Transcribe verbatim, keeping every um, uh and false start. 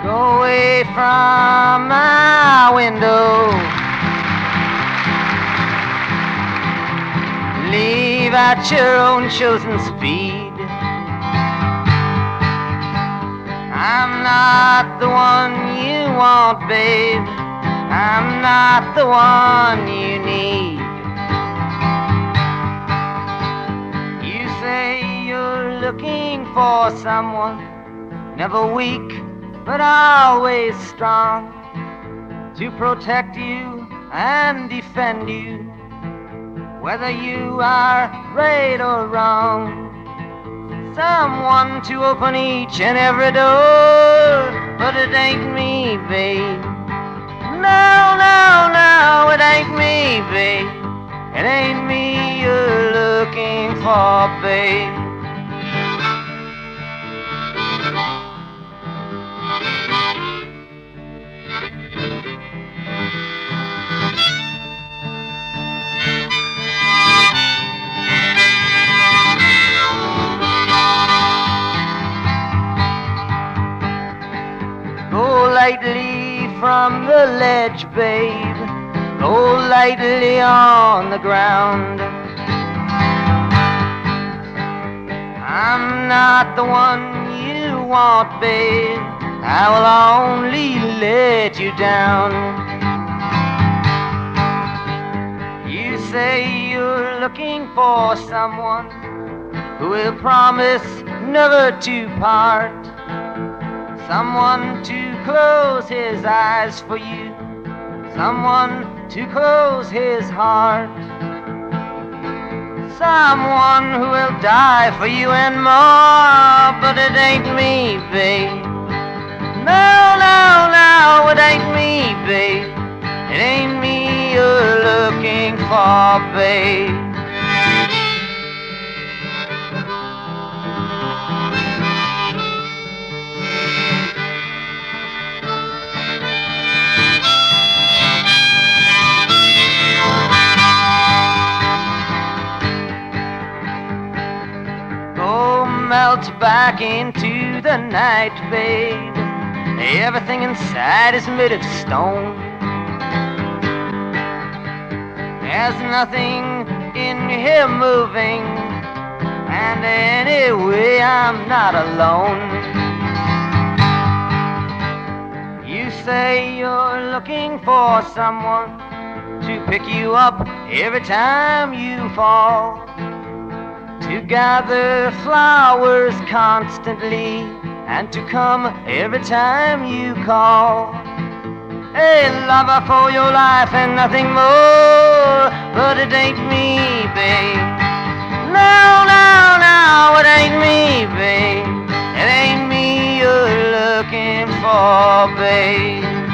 Go away from my window. Leave at your own chosen speed. I'm not the one you want, babe. I'm not the one you need. You say you're looking for someone, never weak, but always strong, to protect you and defend you, whether you are right or wrong. Someone to open each and every door, but it ain't me, babe. No, no, no, it ain't me, babe. It ain't me you're looking for, babe. Go lightly from the ledge, babe. Go lightly on the ground. I'm not the one you want, babe. I will only let you down. You say you're looking for someone who will promise never to part, someone to close his eyes for you, someone to close his heart, someone who will die for you and more. But it ain't me, babe. No, no, no, it ain't me, babe. It ain't me you're looking for, babe. Melt back into the night, babe. Everything inside is made of stone. There's nothing in here moving, and anyway I'm not alone. You say you're looking for someone to pick you up every time you fall, to gather flowers constantly, and to come every time you call. A lover for your life and nothing more. But it ain't me, babe. No, no, no, it ain't me, babe. It ain't me you're looking for, babe.